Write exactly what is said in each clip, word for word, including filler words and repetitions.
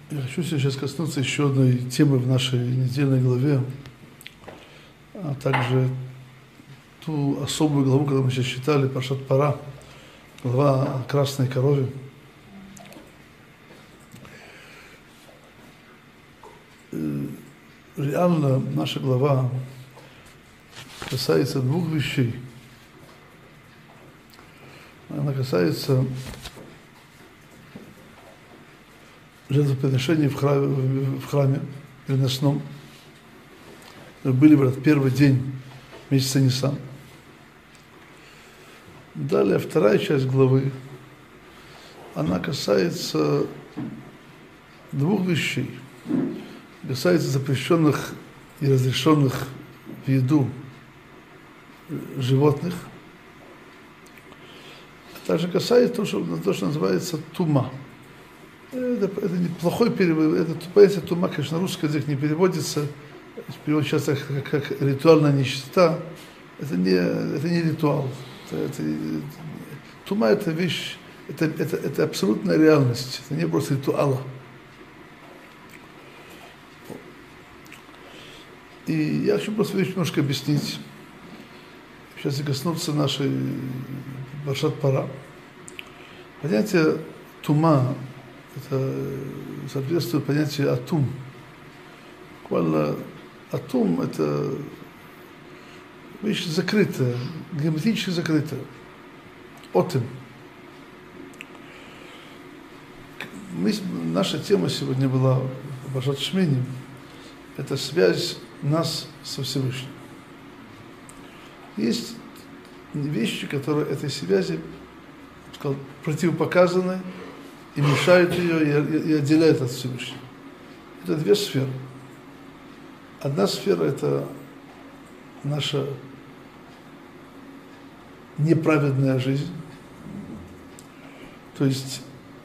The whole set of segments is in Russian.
Я хочу сейчас коснуться еще одной темы в нашей недельной главе, а также ту особую главу, которую мы сейчас читали, Паршат Пара, глава о красной корове. Реально наша глава касается двух вещей. Она касается жертвоприношений в храме, в храме переносном. Были в этот первый день месяца Нисан. Далее вторая часть главы, она касается двух вещей. Касается запрещенных и разрешенных в еду животных. А также касается то, что, то, что называется тума. Это, это неплохой перевод. Это понятие тума, конечно, на русский язык не переводится. Перевод часто как, как ритуальная нечистота. Это не, это не ритуал. Это, это, тума это вещь, это, это, это абсолютная реальность. Это не просто ритуал. И я хочу просто вещь немножко объяснить. Сейчас и коснуться нашей Паршат Пара. Понятие тума это соответствует понятию атум. Буквально атум это вещь закрытая, герметически закрытая. Отем. Мы, наша тема сегодня была в Паршат Шмини. Это связь нас со Всевышним. Есть вещи, которые этой связи, я бы сказал, противопоказаны и мешают ее, и, и отделяют от Всевышнего. Это две сферы. Одна сфера – это наша неправедная жизнь. То есть,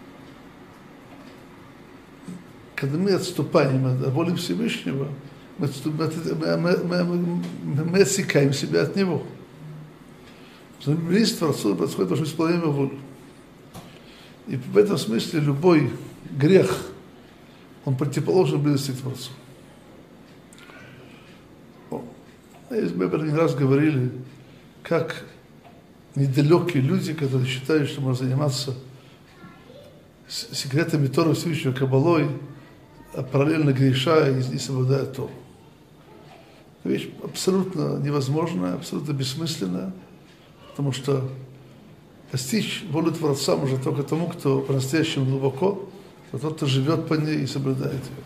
когда мы отступаем от воли Всевышнего, мы, мы, мы, мы, мы отсекаем себя от Него. Близость к Творцу происходит потому, что исполняем Его волю. И в этом смысле любой грех, он противоположен близости к Творцу. Мы об этом не раз говорили, как недалекие люди, которые считают, что можно заниматься секретами Торы Всевышнего Кабалой, а параллельно греша и не соблюдая Тору. Вещь абсолютно невозможная, абсолютно бессмысленная, потому что постичь волю Творца может только тому, кто по-настоящему глубоко, а тот, кто живет по ней и соблюдает ее.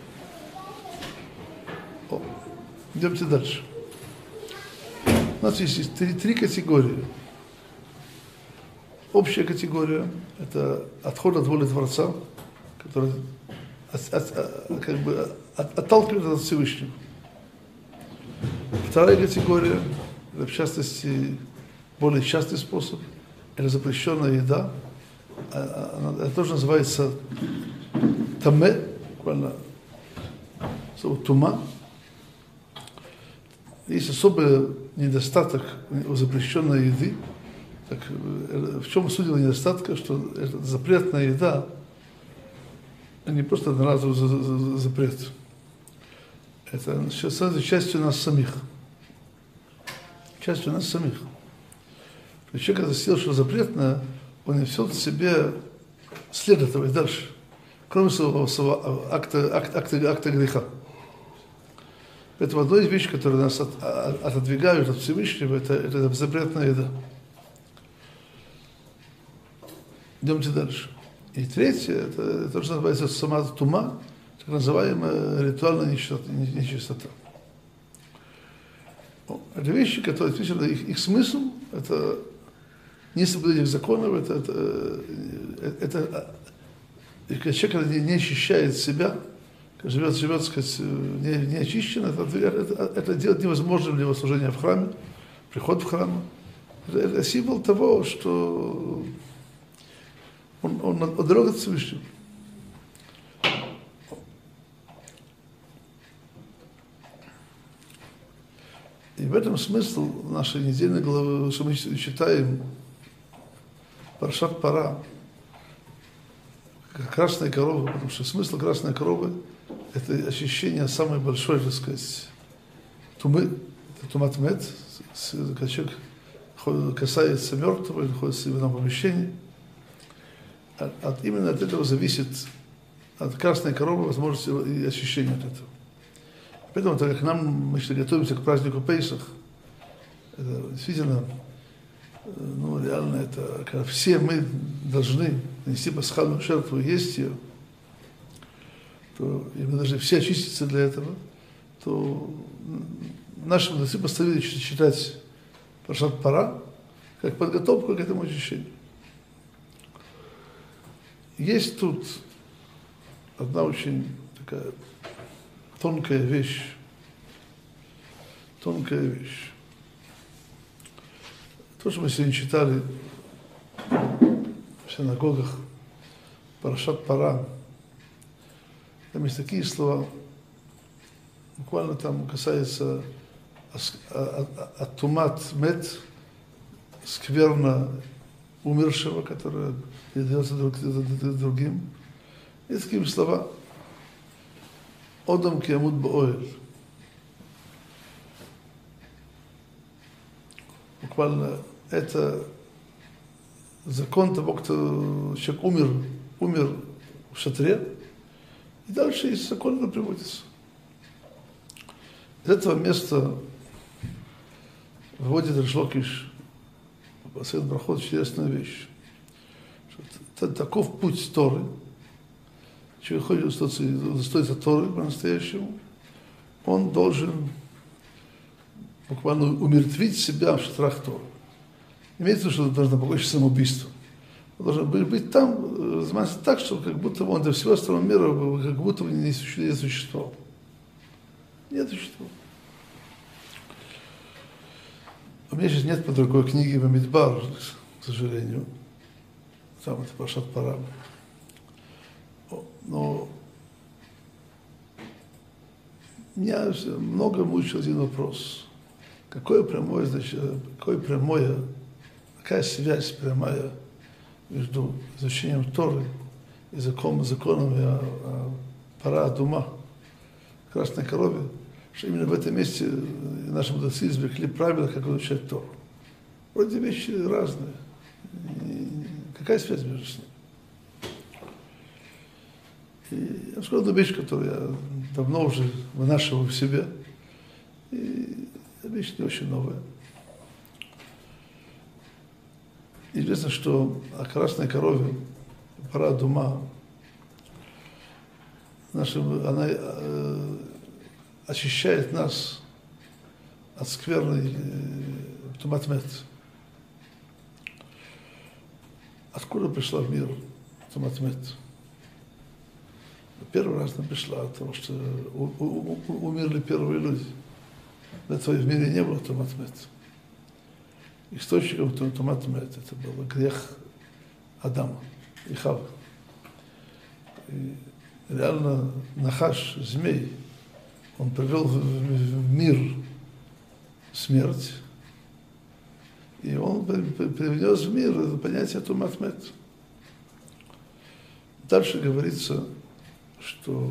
О, идемте дальше. У нас есть три, три категории. Общая категория – это отход от воли Творца, который от, от, как бы от, отталкивает от Всевышнего. Вторая категория, это в частности, более частый способ, это запрещенная еда. Она, это тоже называется таме, буквально слово тума. Есть особый недостаток у запрещенной еды. Так, в чем суть этого недостатка, что эта запретная еда не просто одноразовый запрет. Это становится частью нас самих. Частью нас самих. Человек, когда сделал что запретное, он несет в себе след этого и дальше. Кроме своего, своего акта, акта, акта, акта греха. Это одна из вещей, которые нас от, от, отодвигают от Всевышнего, это, это запретная еда. Идемте дальше. И третье, это то, что называется сама тума, так называемая ритуальная нечистота. Это вещи, которые, действительно, их, их смысл, это не соблюдение законов, это, это, это, это человек не, не очищает себя, живет, живет, так сказать, не, не очищенно, это, это, это делать невозможно для его служения в храме, приход в храм. Это, это символ того, что он, он отдалек от Всевышнего. И в этом смысл нашей недельной главы, что мы читаем Паршат Пара, красной коровы, потому что смысл красной коровы – это ощущение самой большой, так сказать, тумы, тумат мет, когда человек касается мертвого или находится в ином помещении. От, от, именно от этого зависит, от красной коровы, возможность и ощущение от этого. Поэтому, так как нам, мы что готовимся к празднику Пейсах, это действительно, ну, реально, это когда все мы должны нести пасхальную жертву и есть ее, то, и мы должны все очиститься для этого, то наши мудрецы поставили читать Паршат Пара как подготовку к этому очищению. Есть тут одна очень такая тонкая вещь, тонкая вещь. То, что мы сегодня читали в синагогах, Парашат Пара, там есть такие слова, буквально там касается атумат мет, скверно умершего, которое передается друг другим. И такие слова. Одам киамут баоэль. Буквально это закон того, кто человек умер, умер в шатре, и дальше из закона приводится. Из этого места выводит Реш Лакиш Масехет Брахот интересную вещь. Что таков путь Торы. Человек хочет удостоиться Торы по-настоящему, он должен буквально умертвить себя в шатрах Торы. Имеется в виду, что он должен покончить самоубийством. Он должен быть там, заниматься так, что как будто он для всего остального мира как будто бы не существовал. Не существовал. У меня сейчас нет под рукой книги Бамидбар, к сожалению. Там это Паршат Пара. Но меня много мучил один вопрос. Какое прямое, значит, какое прямое, какая связь прямая между изучением Торы и законом, законами Пара Адума, красной корове, что именно в этом месте наши мудрецы извлекли правила, как изучать Тору. Вроде вещи разные. Какая связь между ними? И я скажу одну вещь, которую я давно уже вынашиваю в себе. И эта вещь не очень новая. Известно, что о красной корове, Пара Адума, наша, она э, очищает нас от скверной э, тумат мет. Откуда пришла в мир тумат мет? Первый раз она пришла от того, что у, у, у, умерли первые люди. До этого в мире не было тумат мет. Источником тумат мет это был грех Адама и Хавы. И реально Нахаш, змей, он привел в, в, в мир смерть, и он привнес в мир понятие тумат мет. Дальше говорится, что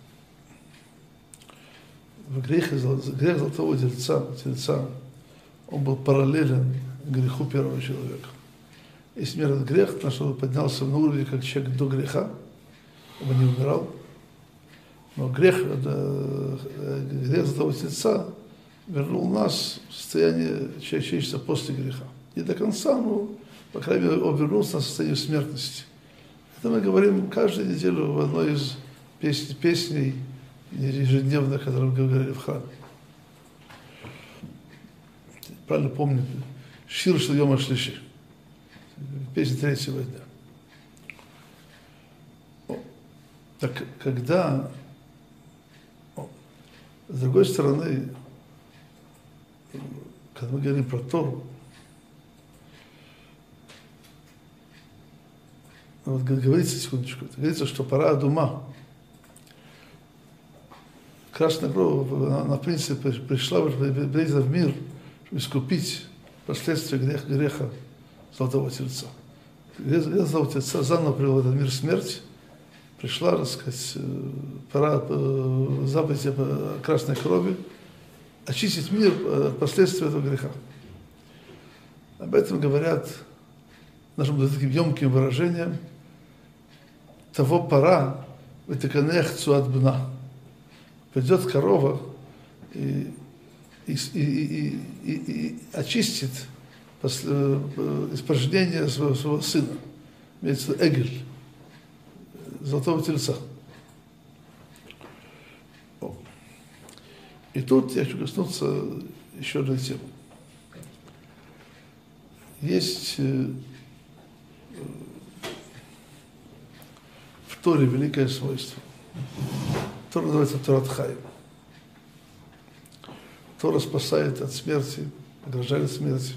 в грехе, грех золотого тельца, тельца, он был параллелен греху первого человека. Если мир этот грех, потому что он поднялся на уровень как человек до греха, он не умирал, но грех, грех золотого тельца вернул нас в состояние человечества после греха. Не до конца, но, по крайней мере, он вернулся на состояние смертности. Это мы говорим каждую неделю в одной из песней, песней ежедневных, которые мы говорили в храме. Правильно помню, Шир Шел Йом ха-Шлиши, песня третьего дня. О, так когда, о, с другой стороны, когда мы говорим про Тору, вот говорится, секундочку, говорится, что Пара Адума, красная кровь, она, она в принципе пришла в мир, чтобы искупить последствия греха, греха золотого тельца. Грех золотого тельца заново привел в этот мир смерть, пришла, так сказать, пора заповеди красной крови, очистить мир от последствий этого греха. Об этом говорят нашим таким емким выражением того пора вытеканех цуат бна. Придет корова и, и, и, и, и, и очистит испражнение своего, своего сына. Имеется в виду эгель, золотого тельца. И тут я хочу коснуться еще одной темы. Есть в Торе великое свойство. Тора называется Торат Хаим. Тора спасает от смерти, ограждает от смерти.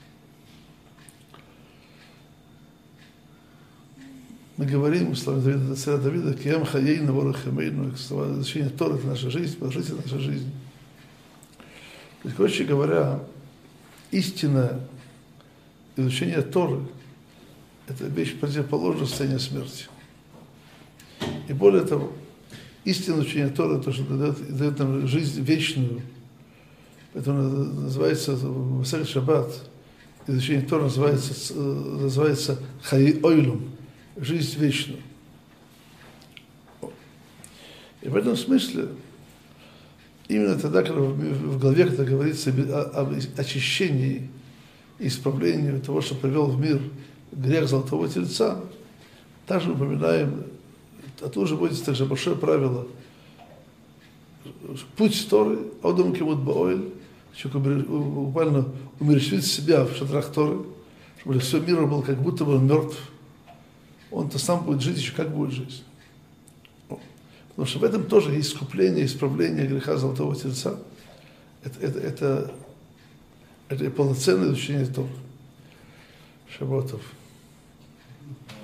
Мы говорим, словами царя Давида, «Киям хаейна ворахамейну», изучение Торы – это наша жизнь, продолжительная наша жизнь. То есть, короче говоря, истинное изучение Торы – это вещь противоположная состоянию смерти. И более того, истинное учение Торы – то, что дает, дает нам жизнь вечную. Поэтому называется Масехет Шаббат, изучение Торы называется, называется Хаи Ойлум, жизнь вечную. И в этом смысле, именно тогда, когда в главе, когда говорится об очищении и исправлении того, что привел в мир грех золотого тельца, также упоминаем, оттуда же будет также большое правило. Путь Торы, Аудам Кимут Баоэль, человек буквально умерщвит себя в шатрах Торы, чтобы все мир был как будто бы он мертв. Он-то сам будет жить еще как будет жить. Потому что в этом тоже есть искупление, исправление греха золотого тельца. Это, это, это, это полноценное изучение Торы. Шаббатов.